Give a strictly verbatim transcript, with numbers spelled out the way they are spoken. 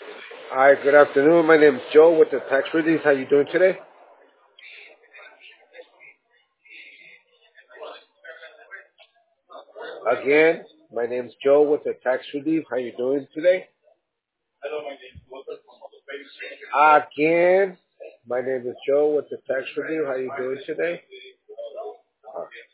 Hi, good afternoon. My name is Joe with the Tax Relief. How you doing today? Again, my name is Joe with the Tax Relief. How you doing today? Again, my name is Joe with the Tax Relief. How you doing today?